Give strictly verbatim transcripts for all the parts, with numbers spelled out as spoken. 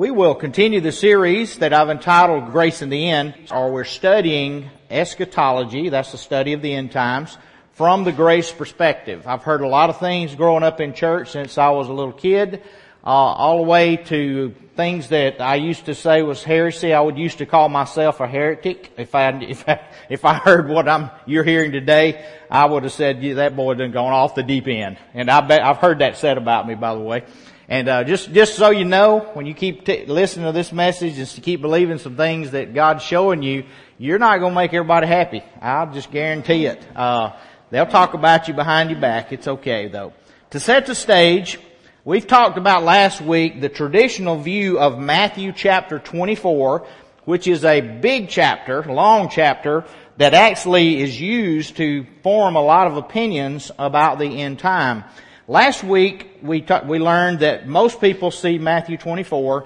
We will continue the series that I've entitled Grace in the End, or we're studying eschatology, that's the study of the end times, from the grace perspective. I've heard a lot of things growing up in church since I was a little kid, uh, all the way to things that I used to say was heresy. I would used to call myself a heretic. If I, if I, if I heard what I'm, you're hearing today, I would have said, yeah, that boy done gone off the deep end. And I bet, I've heard that said about me, by the way. And uh, just just so you know, when you keep t- listening to this message and to keep believing some things that God's showing you, you're not going to make everybody happy. I'll just guarantee it. Uh, they'll talk about you behind your back. It's okay, though. To set the stage, we've talked about last week the traditional view of Matthew chapter twenty-four, which is a big chapter, long chapter, that actually is used to form a lot of opinions about the end time. Last week we ta- we learned that most people see Matthew twenty-four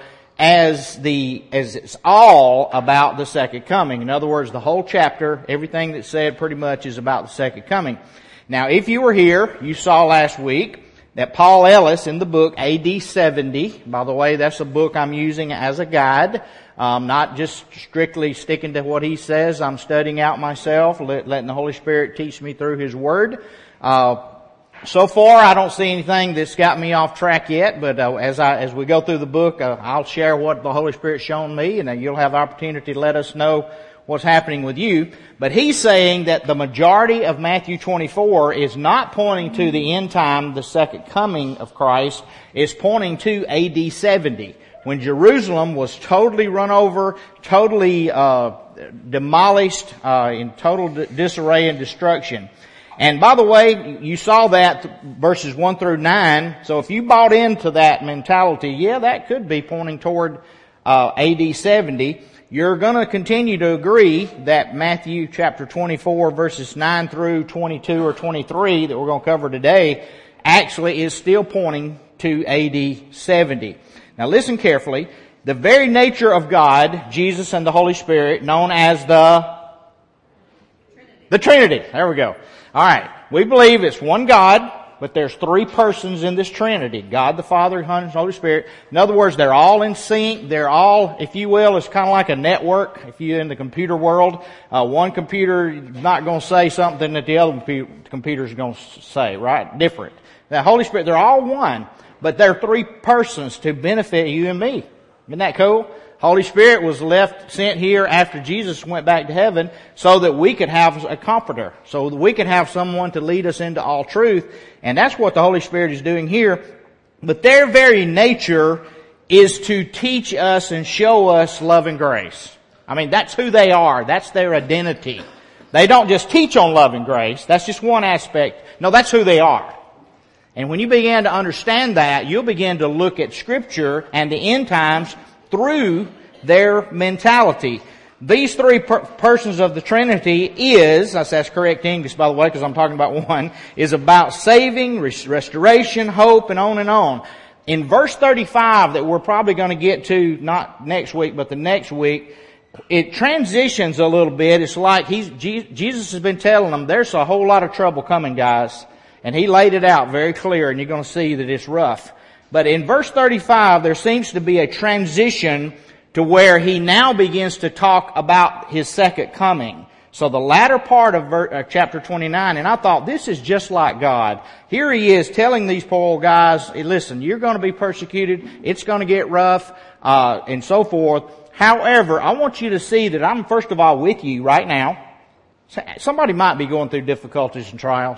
as the as it's all about the second coming. In other words, the whole chapter, everything that's said pretty much is about the second coming. Now, if you were here, you saw last week that Paul Ellis in the book A D seventy, by the way, that's a book I'm using as a guide. Um, not just strictly sticking to what he says. I'm studying out myself, let, letting the Holy Spirit teach me through His Word. Uh, So far, I don't see anything that's got me off track yet, but uh, as I as we go through the book, uh, I'll share what the Holy Spirit's shown me, and uh, you'll have opportunity to let us know what's happening with you. But he's saying that the majority of Matthew twenty-four is not pointing to the end time, the second coming of Christ. It's pointing to A D seventy, when Jerusalem was totally run over, totally uh demolished, uh in total disarray and destruction. And by the way, you saw that verses one through nine. So if you bought into that mentality, yeah, that could be pointing toward uh A D seventy. You're going to continue to agree that Matthew chapter twenty-four verses nine through twenty-two or twenty-three that we're going to cover today actually is still pointing to A D seventy. Now listen carefully. The very nature of God, Jesus and the Holy Spirit, known as the Trinity. The Trinity. There we go. All right. We believe it's one God, but there's three persons in this Trinity. God the Father, Son, and Holy Spirit. In other words, they're all in sync. They're all, if you will, it's kind of like a network. If you're in the computer world, uh, one computer is not going to say something that the other computer is going to say, right? Different. The Holy Spirit, they're all one, but they're three persons to benefit you and me. Isn't that cool? Holy Spirit was left, sent here after Jesus went back to heaven so that we could have a comforter, so that we could have someone to lead us into all truth. And that's what the Holy Spirit is doing here. But their very nature is to teach us and show us love and grace. I mean, that's who they are. That's their identity. They don't just teach on love and grace. That's just one aspect. No, that's who they are. And when you begin to understand that, you'll begin to look at Scripture and the end times through their mentality. These three per- persons of the Trinity is, that's correct English by the way because I'm talking about one, is about saving, res- restoration, hope, and on and on. In verse thirty-five that we're probably going to get to, not next week, but the next week, it transitions a little bit. It's like he's, Jesus has been telling them there's a whole lot of trouble coming, guys. And He laid it out very clear, and you're going to see that it's rough. But in verse thirty-five, there seems to be a transition to where He now begins to talk about His second coming. So the latter part of ver- uh, chapter twenty-nine, and I thought this is just like God. Here He is telling these poor old guys, hey, listen, you're going to be persecuted, it's going to get rough, uh, and so forth. However, I want you to see that I'm first of all with you right now. Somebody might be going through difficulties and trials.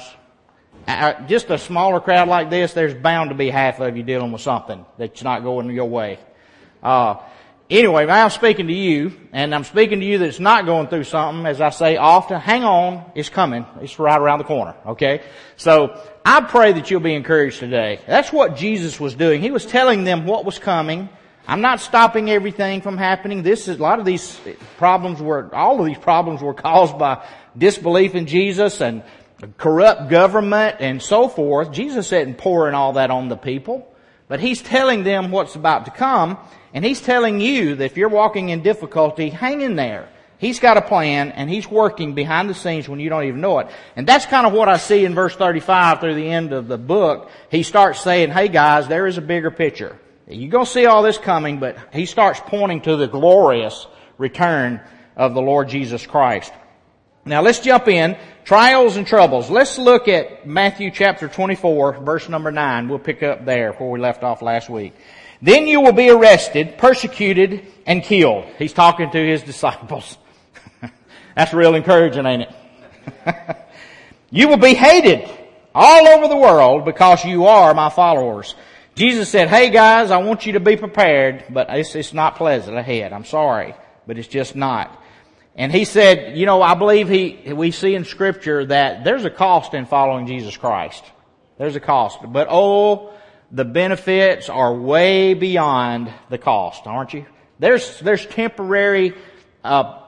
Uh, just a smaller crowd like this, there's bound to be half of you dealing with something that's not going your way. Uh, anyway, now I'm speaking to you, and I'm speaking to you that's not going through something. As I say often, hang on, it's coming. It's right around the corner, okay? So, I pray that you'll be encouraged today. That's what Jesus was doing. He was telling them what was coming. I'm not stopping everything from happening. This is, a lot of these problems were, all of these problems were caused by disbelief in Jesus and corrupt government and so forth. Jesus isn't pouring all that on the people, but He's telling them what's about to come, and He's telling you that if you're walking in difficulty, hang in there. He's got a plan, and He's working behind the scenes when you don't even know it. And that's kind of what I see in verse thirty-five through the end of the book. He starts saying, hey guys, there is a bigger picture. You're going to see all this coming, but he starts pointing to the glorious return of the Lord Jesus Christ. Now let's jump in. Trials and troubles. Let's look at Matthew chapter twenty-four, verse number nine. We'll pick up there where we left off last week. Then you will be arrested, persecuted, and killed. He's talking to his disciples. That's real encouraging, ain't it? You will be hated all over the world because you are my followers. Jesus said, hey guys, I want you to be prepared, but it's, it's not pleasant ahead. I'm sorry, but it's just not. And he said, you know, I believe he, we see in Scripture that there's a cost in following Jesus Christ. There's a cost. But oh, the benefits are way beyond the cost, aren't you? There's, there's temporary, uh,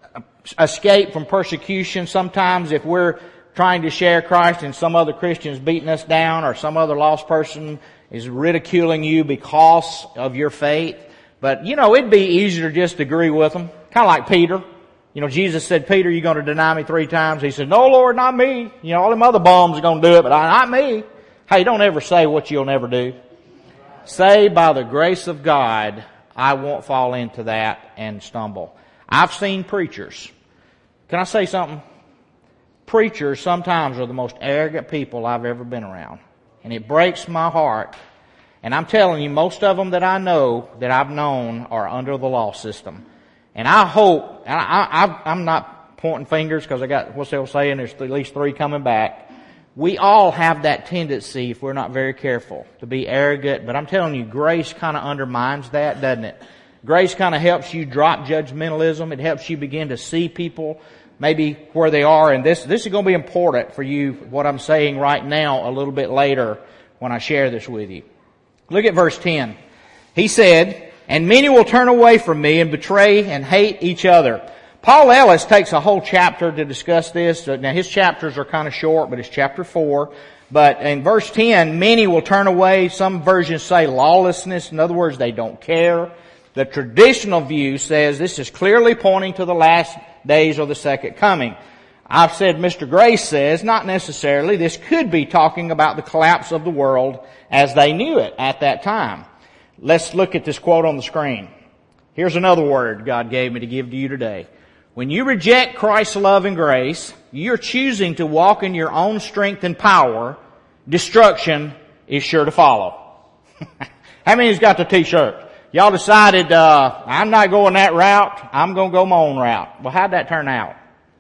escape from persecution sometimes if we're trying to share Christ and some other Christian's beating us down or some other lost person is ridiculing you because of your faith. But, you know, it'd be easier to just agree with them. Kind of like Peter. You know, Jesus said, Peter, you're going to deny me three times. He said, no, Lord, not me. You know, all them other bums are going to do it, but not me. Hey, don't ever say what you'll never do. Say, by the grace of God, I won't fall into that and stumble. I've seen preachers. Can I say something? Preachers sometimes are the most arrogant people I've ever been around. And it breaks my heart. And I'm telling you, most of them that I know, that I've known, are under the law system. And I hope, and I, I, I'm not pointing fingers because I got, what's they saying, there's at least three coming back. We all have that tendency, if we're not very careful, to be arrogant. But I'm telling you, grace kind of undermines that, doesn't it? Grace kind of helps you drop judgmentalism. It helps you begin to see people maybe where they are. And this, this is going to be important for you, what I'm saying right now, a little bit later when I share this with you. Look at verse ten. He said, and many will turn away from me and betray and hate each other. Paul Ellis takes a whole chapter to discuss this. Now his chapters are kind of short, but it's chapter four. But in verse ten, many will turn away. Some versions say lawlessness. In other words, they don't care. The traditional view says this is clearly pointing to the last days or the second coming. I've said Mister Grace says not necessarily. This could be talking about the collapse of the world as they knew it at that time. Let's look at this quote on the screen. Here's another word God gave me to give to you today. When you reject Christ's love and grace, you're choosing to walk in your own strength and power. Destruction is sure to follow. How many's got the t-shirt? Y'all decided, uh, I'm not going that route. I'm going to go my own route. Well, how'd that turn out?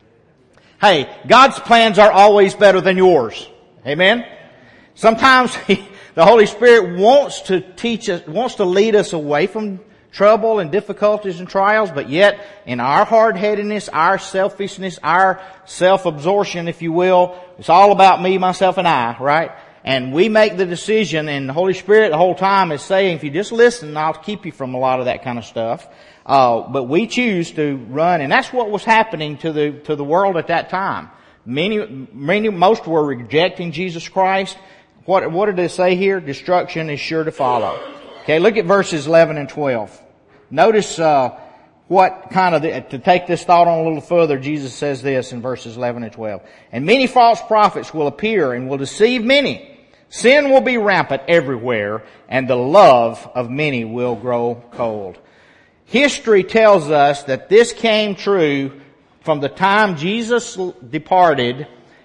Hey, God's plans are always better than yours. Amen? Sometimes he, the Holy Spirit wants to teach us, wants to lead us away from trouble and difficulties and trials, but yet in our hard-headedness, our selfishness, our self-absorption, if you will, it's all about me, myself, and I, right? And we make the decision, and the Holy Spirit the whole time is saying, if you just listen, I'll keep you from a lot of that kind of stuff. Uh, but we choose to run, and that's what was happening to the, to the world at that time. Many, many, most were rejecting Jesus Christ. What, what did it say here? Destruction is sure to follow. Okay, look at verses eleven and twelve. Notice, uh, what kind of, the, to take this thought on a little further, Jesus says this in verses eleven and twelve. And many false prophets will appear and will deceive many. Sin will be rampant everywhere, and the love of many will grow cold. History tells us that this came true from the time Jesus departed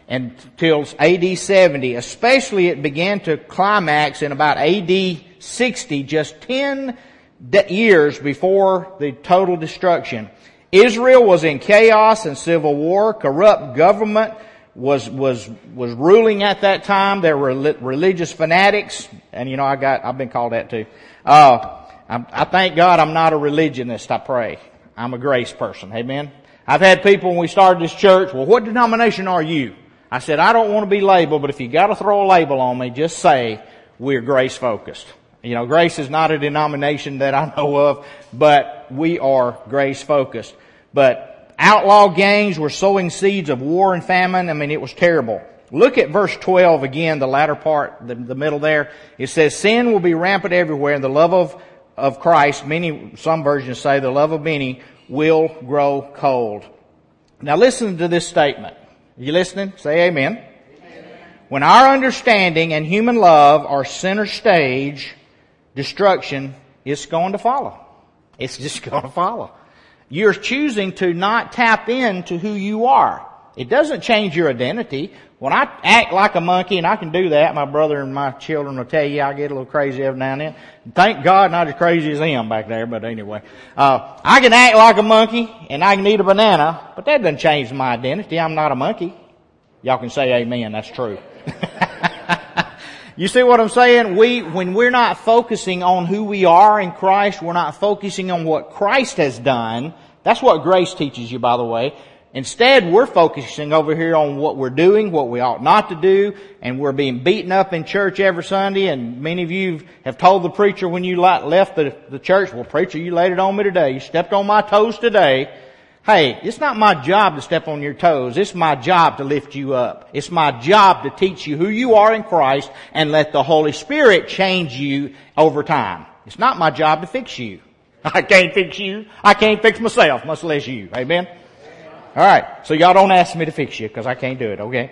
until A D seventy. Especially it began to climax in about A D sixty, just ten years before the total destruction. Israel was in chaos and civil war. Corrupt government was was was ruling at that time. There were religious fanatics, and you know I got I've been called that too. Uh, I, I thank God I'm not a religionist. I pray I'm a grace person. Amen. I've had people when we started this church. Well, what denomination are you? I said I don't want to be labeled, but if you got to throw a label on me, just say we're grace focused. You know, grace is not a denomination that I know of, but we are grace focused. But outlaw gangs were sowing seeds of war and famine. I mean, it was terrible. Look at verse twelve again, the latter part, the, the middle there. It says, sin will be rampant everywhere, and the love of, of Christ, many, some versions say the love of many, will grow cold. Now listen to this statement. Are you listening? Say amen. Amen. When our understanding and human love are center stage, destruction is going to follow. It's just going to follow. You're choosing to not tap into who you are. It doesn't change your identity. When I act like a monkey, and I can do that, my brother and my children will tell you I get a little crazy every now and then. Thank God not as crazy as him back there, but anyway. Uh, I can act like a monkey, and I can eat a banana, but that doesn't change my identity. I'm not a monkey. Y'all can say amen, that's true. You see what I'm saying? We, when we're not focusing on who we are in Christ, we're not focusing on what Christ has done. That's what grace teaches you, by the way. Instead, we're focusing over here on what we're doing, what we ought not to do, and we're being beaten up in church every Sunday, and many of you have told the preacher when you left the, the church, well, preacher, you laid it on me today. You stepped on my toes today. Hey, it's not my job to step on your toes. It's my job to lift you up. It's my job to teach you who you are in Christ and let the Holy Spirit change you over time. It's not my job to fix you. I can't fix you. I can't fix myself, much less you. Amen? All right. So y'all don't ask me to fix you because I can't do it, okay?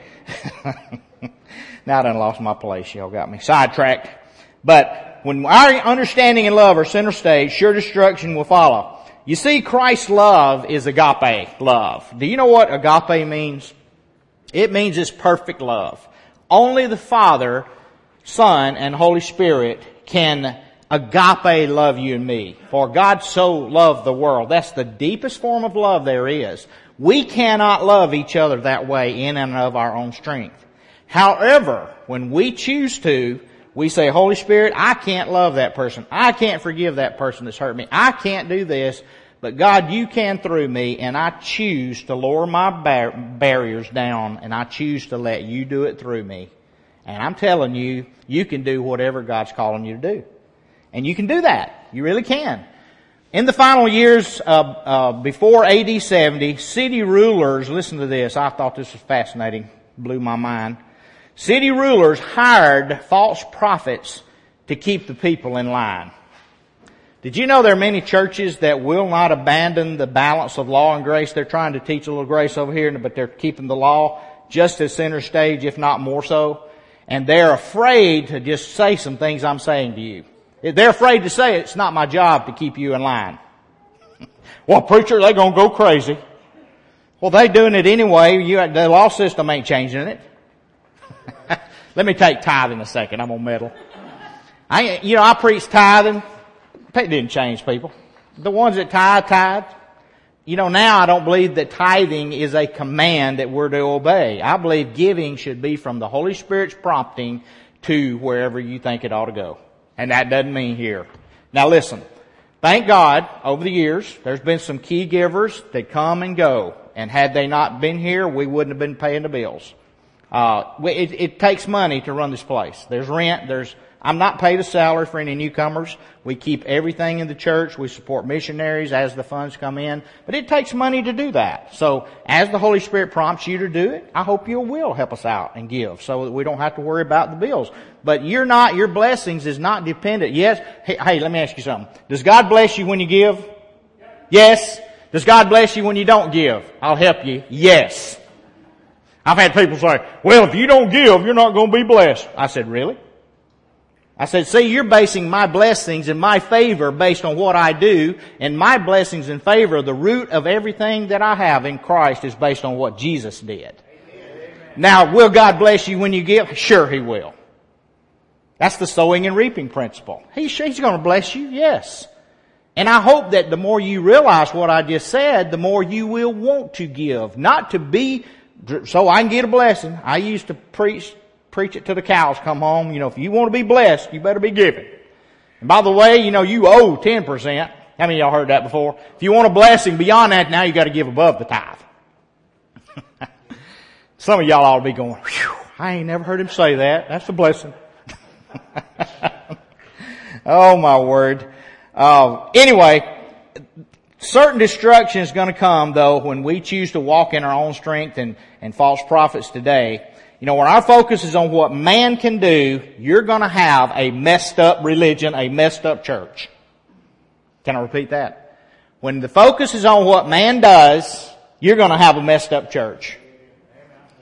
Now I done lost my place. Y'all got me sidetracked. But when our understanding and love are center stage, sure destruction will follow. You see, Christ's love is agape love. Do you know what agape means? It means it's perfect love. Only the Father, Son, and Holy Spirit can agape love you and me. For God so loved the world. That's the deepest form of love there is. We cannot love each other that way in and of our own strength. However, when we choose to, we say, Holy Spirit, I can't love that person. I can't forgive that person that's hurt me. I can't do this. But God, you can through me, and I choose to lower my bar- barriers down, and I choose to let you do it through me. And I'm telling you, you can do whatever God's calling you to do. And you can do that. You really can. In the final years uh, uh, before A D seventy, city rulers, listen to this, I thought this was fascinating, blew my mind. City rulers hired false prophets to keep the people in line. Did you know there are many churches that will not abandon the balance of law and grace? They're trying to teach a little grace over here, but they're keeping the law just as center stage, if not more so. And they're afraid to just say some things I'm saying to you. They're afraid to say it's not my job to keep you in line. Well, preacher, they're going to go crazy. Well, they're doing it anyway. You, the law system ain't changing it. Let me take tithing a second. I'm going to meddle. I, you know, I preach tithing. It didn't change people. The ones that tithe, tithe. You know, now I don't believe that tithing is a command that we're to obey. I believe giving should be from the Holy Spirit's prompting to wherever you think it ought to go. And that doesn't mean here. Now listen, thank God, over the years, there's been some key givers that come and go. And had they not been here, we wouldn't have been paying the bills. Uh, it, it takes money to run this place. There's rent, there's, I'm not paid a salary for any newcomers. We keep everything in the church. We support missionaries as the funds come in. But it takes money to do that. So as the Holy Spirit prompts you to do it, I hope you will help us out and give so that we don't have to worry about the bills. But you're not, your blessings is not dependent. Yes. Hey, hey, let me ask you something. Does God bless you when you give? Yes. Does God bless you when you don't give? I'll help you. Yes. I've had people say, well, if you don't give, you're not going to be blessed. I said, really? I said, see, you're basing my blessings and my favor based on what I do, and my blessings and favor, the root of everything that I have in Christ is based on what Jesus did. Amen. Now, will God bless you when you give? Sure, He will. That's the sowing and reaping principle. He, he's going to bless you, yes. And I hope that the more you realize what I just said, the more you will want to give. Not to be, so I can get a blessing. I used to preach Preach it till the cows come home. You know, if you want to be blessed, you better be giving. And by the way, you know, you owe ten percent. How many of y'all heard that before? If you want a blessing beyond that, now you got to give above the tithe. Some of y'all ought to be going, whew, I ain't never heard him say that. That's a blessing. Oh my word. Uh, anyway, certain destruction is going to come though when we choose to walk in our own strength and, and false prophets today. You know, when our focus is on what man can do, you're going to have a messed up religion, a messed up church. Can I repeat that? When the focus is on what man does, you're going to have a messed up church.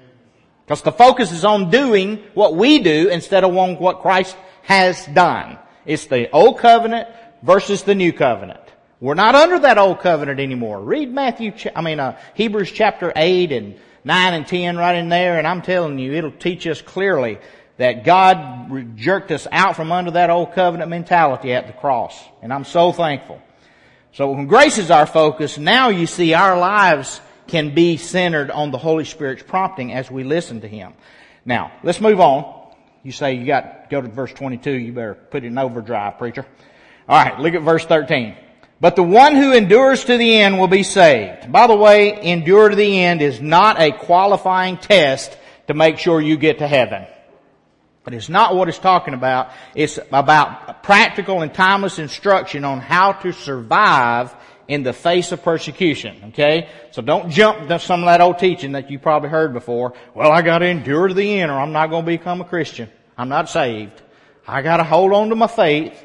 Because the focus is on doing what we do instead of on what Christ has done. It's the old covenant versus the new covenant. We're not under that old covenant anymore. Read Matthew, I mean, uh, Hebrews chapter eight and nine and ten right in there, and I'm telling you, it'll teach us clearly that God jerked us out from under that old covenant mentality at the cross. And I'm so thankful. So when grace is our focus, now you see our lives can be centered on the Holy Spirit's prompting as we listen to Him. Now, let's move on. You say you got to go to verse twenty-two. You better put it in overdrive, preacher. All right, look at verse thirteen. But the one who endures to the end will be saved. By the way, endure to the end is not a qualifying test to make sure you get to heaven. But it's not what it's talking about. It's about practical and timeless instruction on how to survive in the face of persecution. Okay? So don't jump to some of that old teaching that you probably heard before. Well, I gotta endure to the end or I'm not gonna become a Christian. I'm not saved. I gotta hold on to my faith.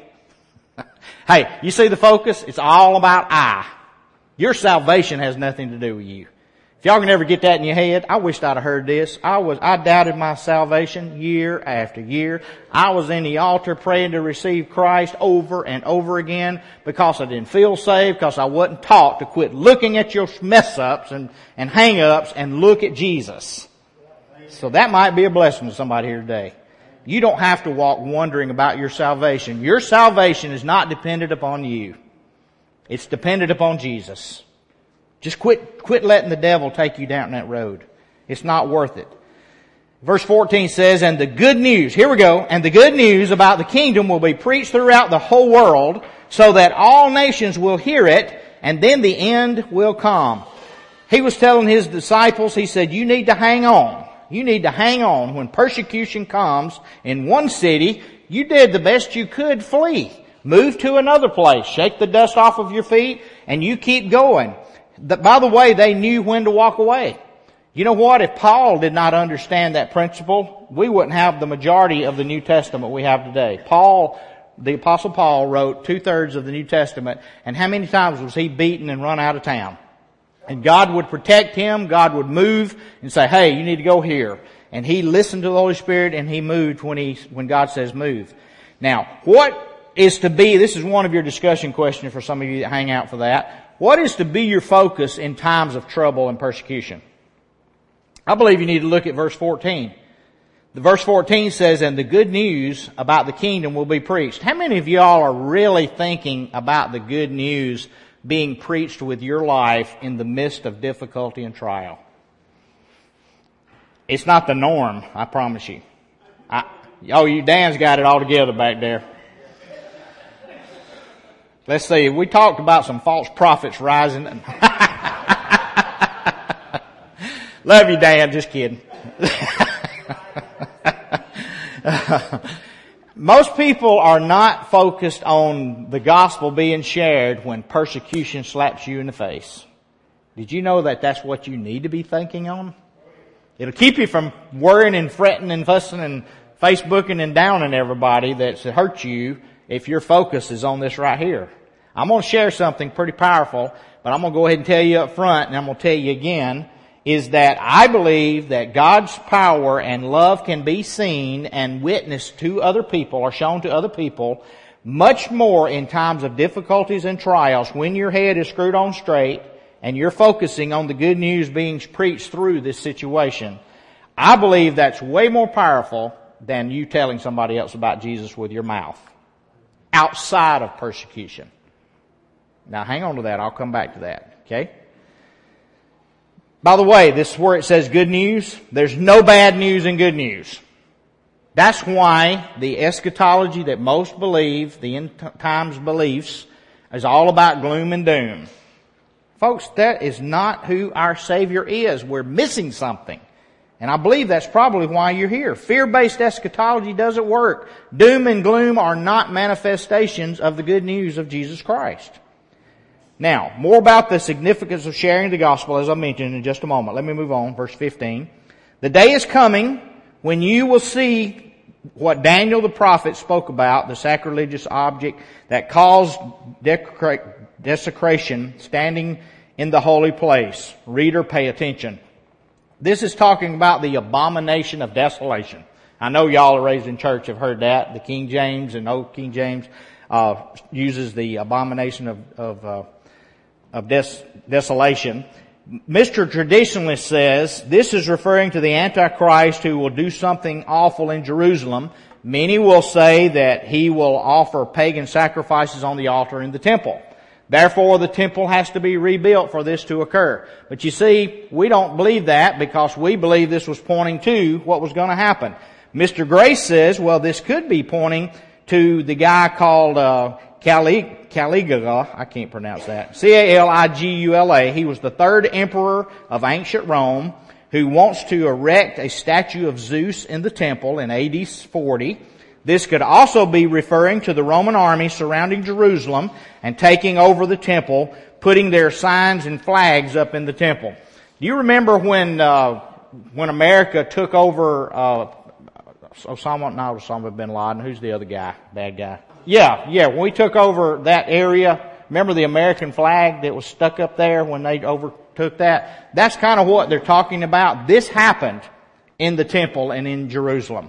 Hey, you see the focus? It's all about I. Your salvation has nothing to do with you. If y'all can ever get that in your head, I wished I'd have heard this. I was, I doubted my salvation year after year. I was in the altar praying to receive Christ over and over again because I didn't feel saved, because I wasn't taught to quit looking at your mess ups and, and hang ups and look at Jesus. So that might be a blessing to somebody here today. You don't have to walk wondering about your salvation. Your salvation is not dependent upon you. It's dependent upon Jesus. Just quit, quit letting the devil take you down that road. It's not worth it. Verse fourteen says, and the good news, here we go, and the good news about the kingdom will be preached throughout the whole world so that all nations will hear it, and then the end will come. He was telling his disciples, he said, you need to hang on. You need to hang on. When persecution comes in one city, you did the best you could, flee. Move to another place. Shake the dust off of your feet, and you keep going. By the way, they knew when to walk away. You know what? If Paul did not understand that principle, we wouldn't have the majority of the New Testament we have today. Paul, the Apostle Paul, wrote two-thirds of the New Testament, and how many times was he beaten and run out of town? And God would protect him, God would move and say, hey, you need to go here. And he listened to the Holy Spirit and he moved when he, when God says move. Now, what is to be, this is one of your discussion questions for some of you that hang out for that. What is to be your focus in times of trouble and persecution? I believe you need to look at verse fourteen. The verse fourteen says, and the good news about the kingdom will be preached. How many of y'all are really thinking about the good news being preached with your life in the midst of difficulty and trial? It's not the norm, I promise you. I, oh, you Dan's got it all together back there. Let's see, we talked about some false prophets rising. Love you, Dan, just kidding. Most people are not focused on the gospel being shared when persecution slaps you in the face. Did you know that that's what you need to be thinking on? It'll keep you from worrying and fretting and fussing and Facebooking and downing everybody that's hurt you if your focus is on this right here. I'm going to share something pretty powerful, but I'm going to go ahead and tell you up front, and I'm going to tell you again, is that I believe that God's power and love can be seen and witnessed to other people or shown to other people much more in times of difficulties and trials when your head is screwed on straight and you're focusing on the good news being preached through this situation. I believe that's way more powerful than you telling somebody else about Jesus with your mouth outside of persecution. Now hang on to that. I'll come back to that. Okay? By the way, this is where it says good news. There's no bad news in good news. That's why the eschatology that most believe, the end times beliefs, is all about gloom and doom. Folks, that is not who our Savior is. We're missing something. And I believe that's probably why you're here. Fear-based eschatology doesn't work. Doom and gloom are not manifestations of the good news of Jesus Christ. Now, more about the significance of sharing the gospel, as I mentioned, in just a moment. Let me move on. Verse fifteen. The day is coming when you will see what Daniel the prophet spoke about, the sacrilegious object that caused desecration standing in the holy place. Reader, pay attention. This is talking about the abomination of desolation. I know y'all are raised in church have heard that. The King James and Old King James uh uses the abomination of of uh, of des- desolation. Mister Traditionalist says this is referring to the Antichrist who will do something awful in Jerusalem. Many will say that he will offer pagan sacrifices on the altar in the temple. Therefore, the temple has to be rebuilt for this to occur. But you see, we don't believe that because we believe this was pointing to what was going to happen. Mister Grace says, well, this could be pointing to the guy called uh, Calig- Caligula. I can't pronounce that. C A L I G U L A. He was the third emperor of ancient Rome who wants to erect a statue of Zeus in the temple in A D forty. This could also be referring to the Roman army surrounding Jerusalem and taking over the temple, putting their signs and flags up in the temple. Do you remember when uh, when America took over uh, Osama, not Osama bin Laden? Who's the other guy? Bad guy. Yeah, yeah. When we took over that area, remember the American flag that was stuck up there when they overtook that? That's kind of what they're talking about. This happened in the temple and in Jerusalem.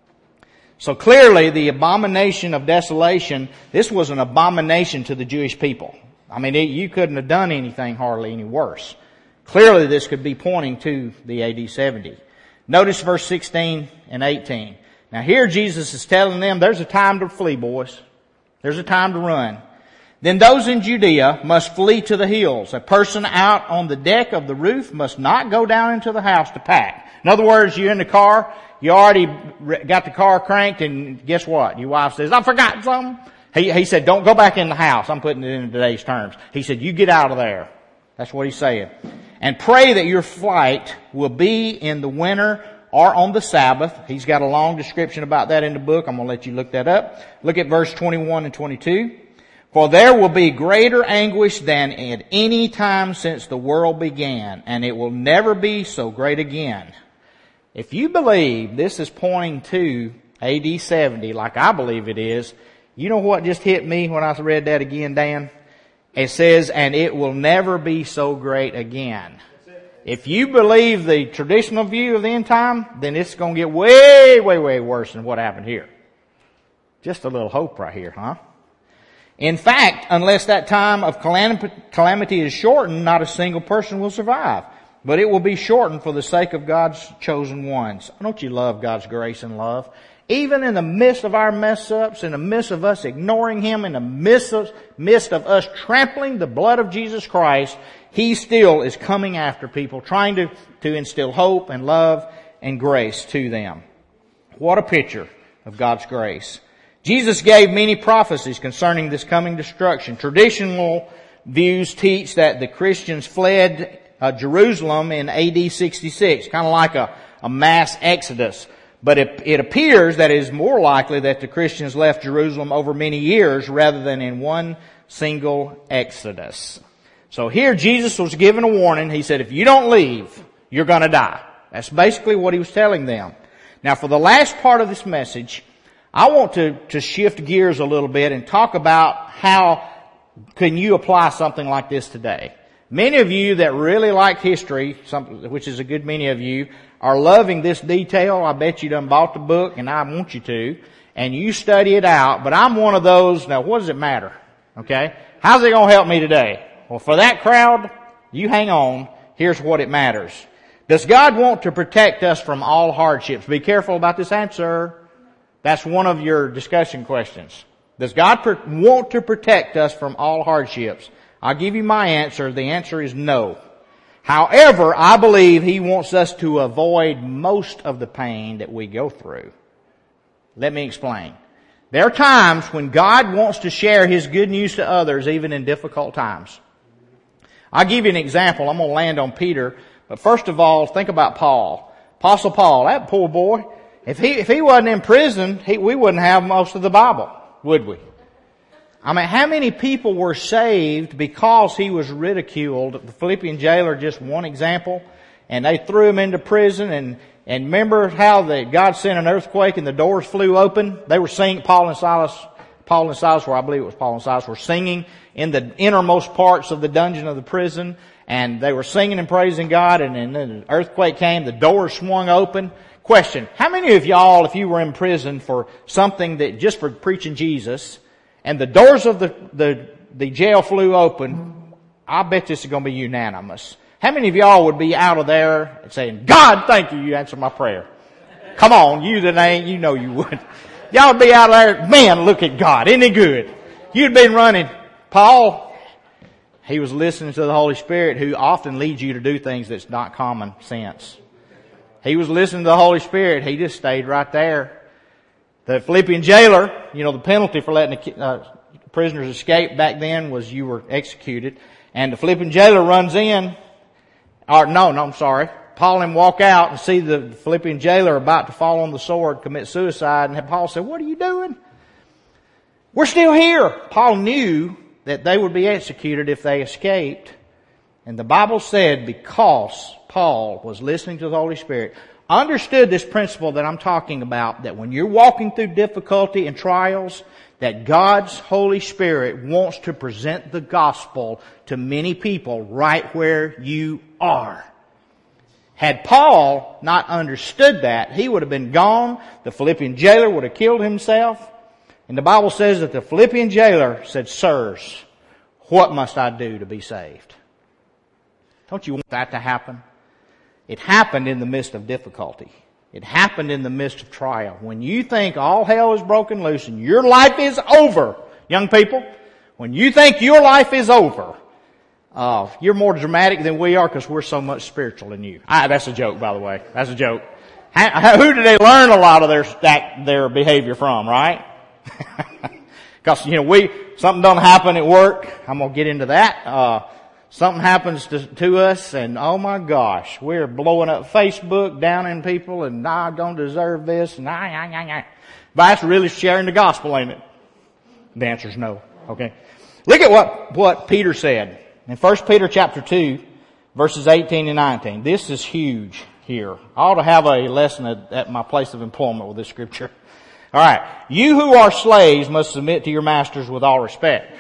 So clearly the abomination of desolation, this was an abomination to the Jewish people. I mean, it, you couldn't have done anything hardly any worse. Clearly this could be pointing to the A D seventy. Notice verse sixteen and eighteen. Now here Jesus is telling them there's a time to flee, boys. There's a time to run. Then those in Judea must flee to the hills. A person out on the deck of the roof must not go down into the house to pack. In other words, you're in the car, you already got the car cranked, and guess what? Your wife says, I forgot something. He, he said, don't go back in the house. I'm putting it in today's terms. He said, you get out of there. That's what he's saying. And pray that your flight will be in the winter or on the Sabbath. He's got a long description about that in the book. I'm going to let you look that up. Look at verse twenty-one and twenty-two. For there will be greater anguish than at any time since the world began, and it will never be so great again. If you believe this is pointing to A D seventy, like I believe it is, you know what just hit me when I read that again, Dan? It says, and it will never be so great again. If you believe the traditional view of the end time, then it's going to get way, way, way worse than what happened here. Just a little hope right here, huh? In fact, unless that time of calamity is shortened, not a single person will survive. But it will be shortened for the sake of God's chosen ones. Don't you love God's grace and love? Even in the midst of our mess-ups, in the midst of us ignoring Him, in the midst of, midst of us trampling the blood of Jesus Christ, He still is coming after people, trying to, to instill hope and love and grace to them. What a picture of God's grace. Jesus gave many prophecies concerning this coming destruction. Traditional views teach that the Christians fled uh, Jerusalem in A D sixty-six, kind of like a, a mass exodus. But it, it appears that it is more likely that the Christians left Jerusalem over many years rather than in one single exodus. So here Jesus was given a warning. He said, if you don't leave, you're going to die. That's basically what He was telling them. Now for the last part of this message, I want to, to shift gears a little bit and talk about how can you apply something like this today. Many of you that really like history, some, which is a good many of you, are loving this detail. I bet you done bought the book, and I want you to, and you study it out. But I'm one of those, now what does it matter? Okay? How's it going to help me today? Well, for that crowd, you hang on. Here's what it matters. Does God want to protect us from all hardships? Be careful about this answer. That's one of your discussion questions. Does God per- want to protect us from all hardships? I'll give you my answer. The answer is no. However, I believe He wants us to avoid most of the pain that we go through. Let me explain. There are times when God wants to share His good news to others, even in difficult times. I'll give you an example. I'm going to land on Peter. But first of all, think about Paul. Apostle Paul, that poor boy. If he, if he wasn't in prison, he, we wouldn't have most of the Bible, would we? I mean, how many people were saved because he was ridiculed? The Philippian jailer, just one example. And they threw him into prison. And, and remember how the, God sent an earthquake and the doors flew open? They were singing, Paul and Silas, Paul and Silas, or I believe it was Paul and Silas, were singing in the innermost parts of the dungeon of the prison. And they were singing and praising God. And then the earthquake came, the doors swung open. Question. How many of y'all, if you were in prison for something that, just for preaching Jesus, and the doors of the, the, the jail flew open, I bet this is going to be unanimous. How many of y'all would be out of there and saying, God, thank you, you answered my prayer? Come on, you that ain't, you know you would. Y'all would be out of there, man, look at God, isn't he good? You'd been running. Paul, he was listening to the Holy Spirit, who often leads you to do things that's not common sense. He was listening to the Holy Spirit. He just stayed right there. The Philippian jailer, you know, the penalty for letting the uh, prisoners escape back then was you were executed. And the Philippian jailer runs in, or no, no, I'm sorry. Paul and him walk out and see the Philippian jailer about to fall on the sword, commit suicide. And Paul said, what are you doing? We're still here. Paul knew that they would be executed if they escaped. And the Bible said because Paul was listening to the Holy Spirit, understood this principle that I'm talking about, that when you're walking through difficulty and trials, that God's Holy Spirit wants to present the gospel to many people right where you are. Had Paul not understood that, he would have been gone. The Philippian jailer would have killed himself. And the Bible says that the Philippian jailer said, sirs, what must I do to be saved? Don't you want that to happen? It happened in the midst of difficulty. It happened in the midst of trial. When you think all hell is broken loose and your life is over, young people, when you think your life is over, uh, you're more dramatic than we are because we're so much spiritual than you. I, that's a joke, by the way. That's a joke. How, who did they learn a lot of their that, their behavior from, right? Because, you know, we, something doesn't happen at work. I'm going to get into that. Uh, Something happens to, to us and oh my gosh, we're blowing up Facebook, downing people and I don't deserve this and I, I, I, I. But that's really sharing the gospel, ain't it? The answer's no. Okay. Look at what, what Peter said in First Peter chapter two, verses eighteen and nineteen. This is huge here. I ought to have a lesson at, at my place of employment with this scripture. All right. You who are slaves must submit to your masters with all respect.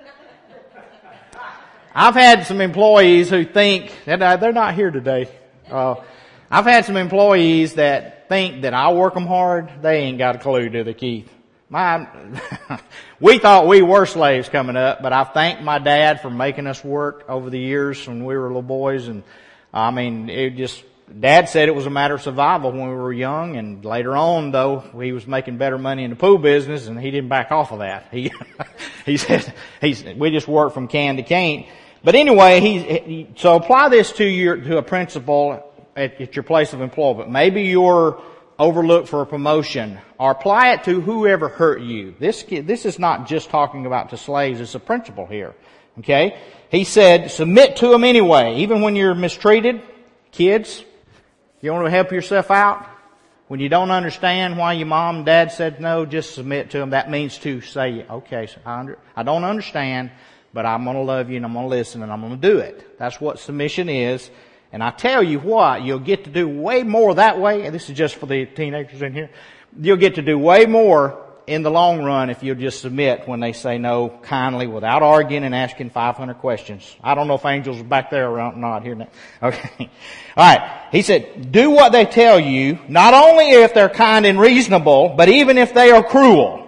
I've had some employees who think, and they're not here today. Uh, I've had some employees that think that I work them hard. They ain't got a clue, do they, Keith? My, we thought we were slaves coming up, but I thanked my dad for making us work over the years when we were little boys. And I mean, it just, Dad said it was a matter of survival when we were young. And later on, though, he was making better money in the pool business, and he didn't back off of that. He, he said, he's, we just worked from can to cane. But anyway, he, he, so apply this to your, to a principle at, at your place of employment. Maybe you're overlooked for a promotion, or apply it to whoever hurt you. This, this is not just talking about to slaves, it's a principle here. Okay? He said, submit to them anyway, even when you're mistreated. Kids, you want to help yourself out? When you don't understand why your mom and dad said no, just submit to them. That means to say, okay, so I, under, I don't understand, but I'm going to love you and I'm going to listen and I'm going to do it. That's what submission is. And I tell you what, you'll get to do way more that way. And this is just for the teenagers in here. You'll get to do way more in the long run if you'll just submit when they say no kindly without arguing and asking five hundred questions. I don't know if angels are back there or not here now. Okay. All right. He said, do what they tell you, not only if they're kind and reasonable, but even if they are cruel.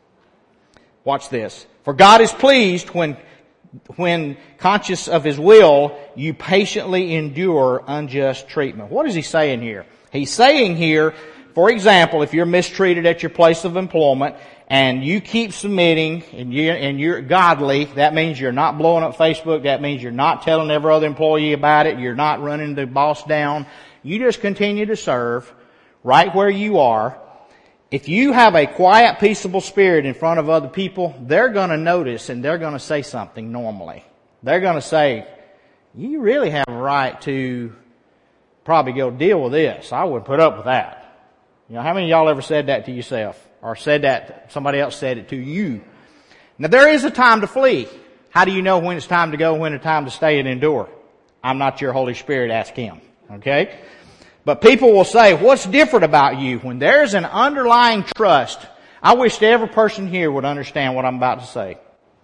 Watch this. For God is pleased when when conscious of His will, you patiently endure unjust treatment. What is He saying here? He's saying here, for example, if you're mistreated at your place of employment and you keep submitting and you're, and you're godly, that means you're not blowing up Facebook. That means you're not telling every other employee about it. You're not running the boss down. You just continue to serve right where you are. If you have a quiet, peaceable spirit in front of other people, they're going to notice and they're going to say something normally. They're going to say, you really have a right to probably go deal with this. I wouldn't put up with that. You know, how many of y'all ever said that to yourself? Or said that, somebody else said it to you? Now there is a time to flee. How do you know when it's time to go, when it's time to stay and endure? I'm not your Holy Spirit, ask Him. Okay? But people will say, what's different about you? When there's an underlying trust, I wish every person here would understand what I'm about to say.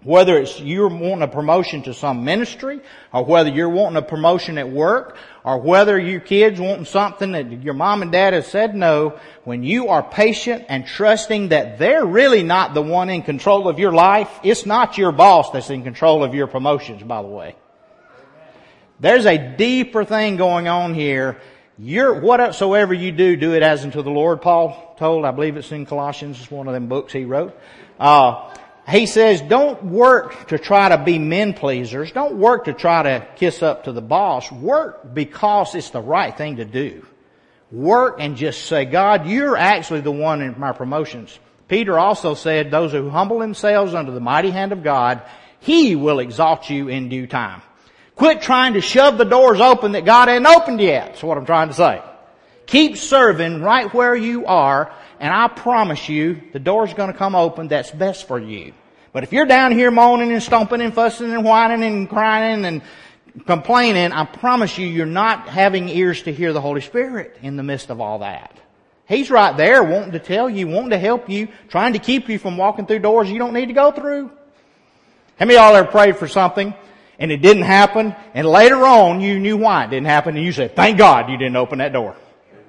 Whether it's you're wanting a promotion to some ministry, or whether you're wanting a promotion at work, or whether your kids wanting something that your mom and dad have said no, when you are patient and trusting that they're really not the one in control of your life, it's not your boss that's in control of your promotions, by the way. There's a deeper thing going on here. You're, whatsoever you do, do it as unto the Lord, Paul told. I believe it's in Colossians. It's one of them books he wrote. Uh, He says, don't work to try to be men pleasers. Don't work to try to kiss up to the boss. Work because it's the right thing to do. Work and just say, God, you're actually the one in my promotions. Peter also said, those who humble themselves under the mighty hand of God, He will exalt you in due time. Quit trying to shove the doors open that God hadn't opened yet. That's what I'm trying to say. Keep serving right where you are, and I promise you, the door's going to come open that's best for you. But if you're down here moaning and stomping and fussing and whining and crying and complaining, I promise you, you're not having ears to hear the Holy Spirit in the midst of all that. He's right there wanting to tell you, wanting to help you, trying to keep you from walking through doors you don't need to go through. How many of y'all ever prayed for something and it didn't happen, and later on you knew why it didn't happen, and you said, thank God you didn't open that door?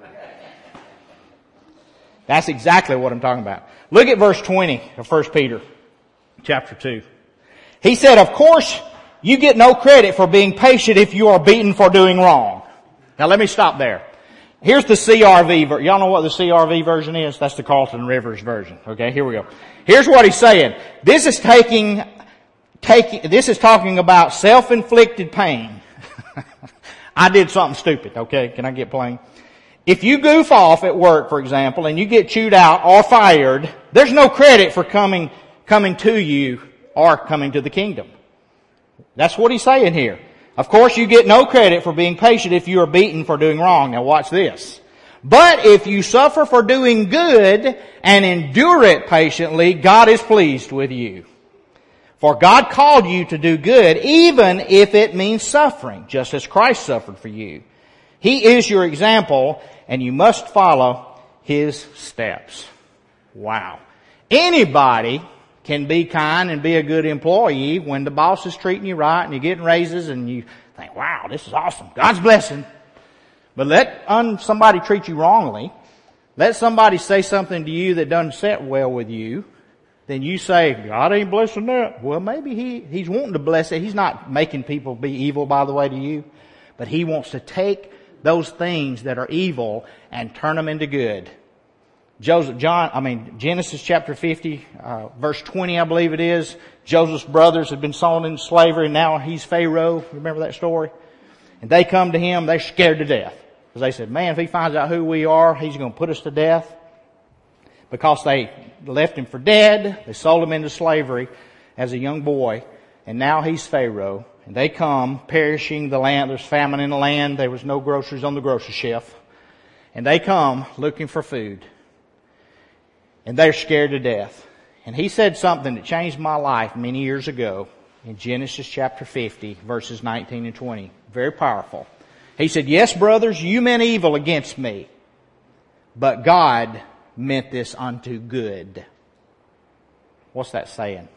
That's exactly what I'm talking about. Look at verse twenty of First Peter chapter two. He said, of course, you get no credit for being patient if you are beaten for doing wrong. Now let me stop there. Here's the C R V version. Y'all know what the C R V version is? That's the Carlton Rivers version. Okay, here we go. Here's what he's saying. This is taking, taking, this is talking about self-inflicted pain. I did something stupid. Okay, can I get plain? If you goof off at work, for example, and you get chewed out or fired, there's no credit for coming, coming to you or coming to the kingdom. That's what he's saying here. Of course, you get no credit for being patient if you are beaten for doing wrong. Now watch this. But if you suffer for doing good and endure it patiently, God is pleased with you. For God called you to do good, even if it means suffering, just as Christ suffered for you. He is your example, and you must follow His steps. Wow. Anybody can be kind and be a good employee when the boss is treating you right and you're getting raises and you think, wow, this is awesome. God's blessing. But let un- somebody treat you wrongly. Let somebody say something to you that doesn't sit well with you. Then you say, God ain't blessing that. Well, maybe he, He's wanting to bless it. He's not making people be evil, by the way, to you. But He wants to take those things that are evil and turn them into good. Joseph, John, I mean, Genesis chapter fifty, uh, verse twenty, I believe it is. Joseph's brothers had been sold into slavery, and now he's Pharaoh. Remember that story? And they come to him, they're scared to death. Because they said, man, if he finds out who we are, he's going to put us to death. Because they left him for dead, they sold him into slavery as a young boy, and now he's Pharaoh. And they come, perishing the land. There's famine in the land. There was no groceries on the grocery shelf. And they come looking for food. And they're scared to death. And he said something that changed my life many years ago in Genesis chapter fifty, verses nineteen and twenty. Very powerful. He said, yes, brothers, you meant evil against me, but God meant this unto good. What's that saying?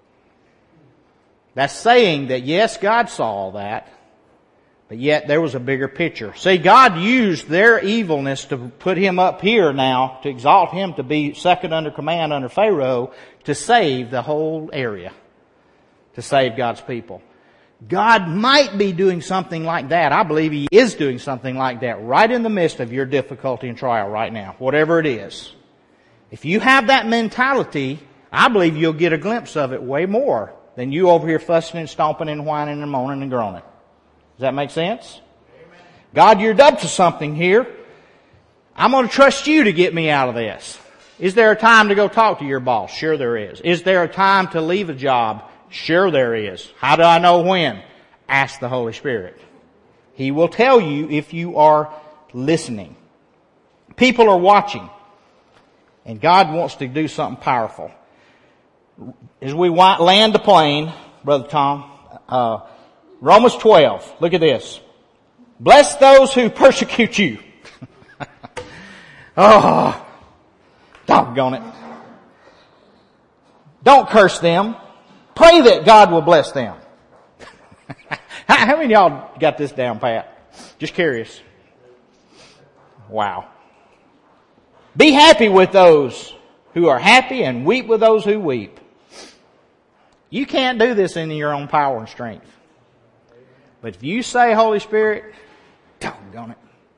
That's saying that, yes, God saw all that, but yet there was a bigger picture. See, God used their evilness to put him up here now, to exalt him to be second under command under Pharaoh, to save the whole area, to save God's people. God might be doing something like that. I believe He is doing something like that right in the midst of your difficulty and trial right now, whatever it is. If you have that mentality, I believe you'll get a glimpse of it way more than you over here fussing and stomping and whining and moaning and groaning. Does that make sense? Amen. God, you're up to something here. I'm going to trust you to get me out of this. Is there a time to go talk to your boss? Sure there is. Is there a time to leave a job? Sure there is. How do I know when? Ask the Holy Spirit. He will tell you if you are listening. People are watching. And God wants to do something powerful. As we land the plane, Brother Tom, uh, Romans twelve, look at this. Bless those who persecute you. Oh, doggone it. Don't curse them. Pray that God will bless them. How many of y'all got this down pat? Just curious. Wow. Be happy with those who are happy and weep with those who weep. You can't do this in your own power and strength. But if you say, Holy Spirit, doggone it,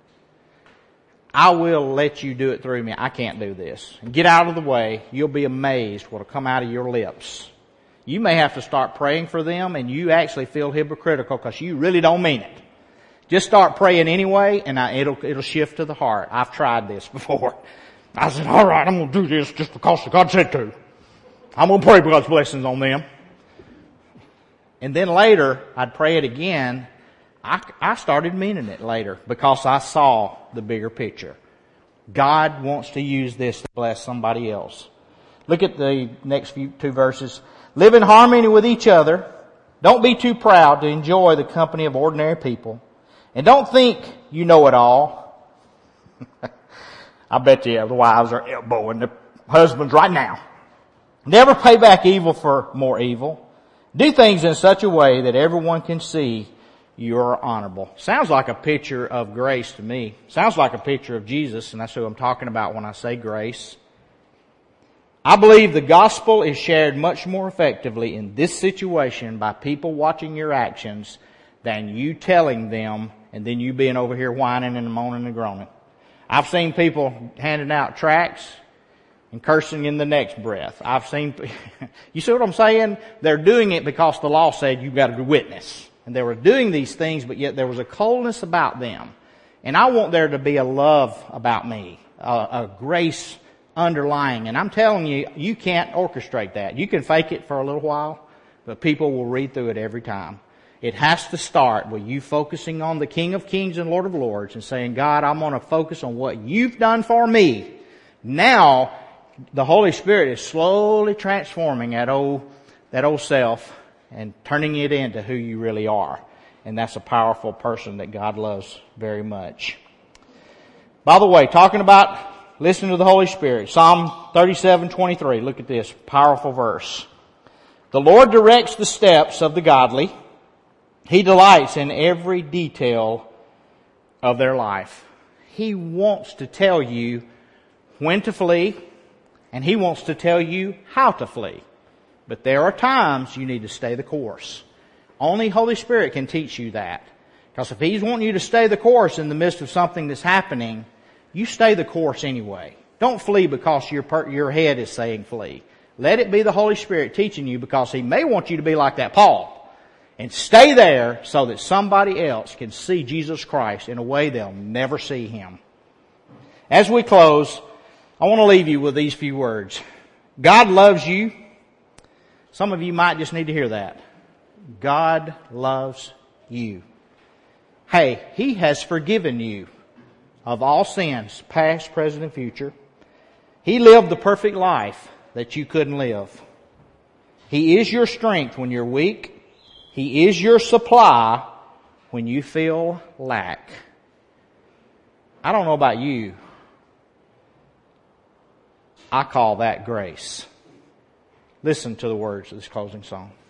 I will let you do it through me. I can't do this. And get out of the way. You'll be amazed what will come out of your lips. You may have to start praying for them and you actually feel hypocritical because you really don't mean it. Just start praying anyway and I, it'll, it'll shift to the heart. I've tried this before. I said, all right, I'm going to do this just because God said to. I'm going to pray God's blessings on them. And then later, I'd pray it again. I, I started meaning it later because I saw the bigger picture. God wants to use this to bless somebody else. Look at the next few two verses. Live in harmony with each other. Don't be too proud to enjoy the company of ordinary people. And don't think you know it all. I bet you the wives are elbowing the husbands right now. Never pay back evil for more evil. Do things in such a way that everyone can see you are honorable. Sounds like a picture of grace to me. Sounds like a picture of Jesus, and that's who I'm talking about when I say grace. I believe the gospel is shared much more effectively in this situation by people watching your actions than you telling them and then you being over here whining and moaning and groaning. I've seen people handing out tracts and cursing in the next breath. I've seen, you see what I'm saying? They're doing it because the law said you've got to witness. And they were doing these things, but yet there was a coldness about them. And I want there to be a love about me, a, a grace underlying. And I'm telling you, you can't orchestrate that. You can fake it for a little while, but people will read through it every time. It has to start with you focusing on the King of Kings and Lord of Lords and saying, God, I'm going to focus on what you've done for me. Now, the Holy Spirit is slowly transforming that old, that old self and turning it into who you really are. And that's a powerful person that God loves very much. By the way, talking about listening to the Holy Spirit, Psalm thirty-seven twenty-three, look at this powerful verse. The Lord directs the steps of the godly. He delights in every detail of their life. He wants to tell you when to flee, and He wants to tell you how to flee. But there are times you need to stay the course. Only Holy Spirit can teach you that. Because if He's wanting you to stay the course in the midst of something that's happening, you stay the course anyway. Don't flee because your per- your head is saying flee. Let it be the Holy Spirit teaching you, because He may want you to be like that Paul. And stay there so that somebody else can see Jesus Christ in a way they'll never see Him. As we close, I want to leave you with these few words. God loves you. Some of you might just need to hear that. God loves you. Hey, He has forgiven you of all sins, past, present, and future. He lived the perfect life that you couldn't live. He is your strength when you're weak. He is your supply when you feel lack. I don't know about you. I call that grace. Listen to the words of this closing song.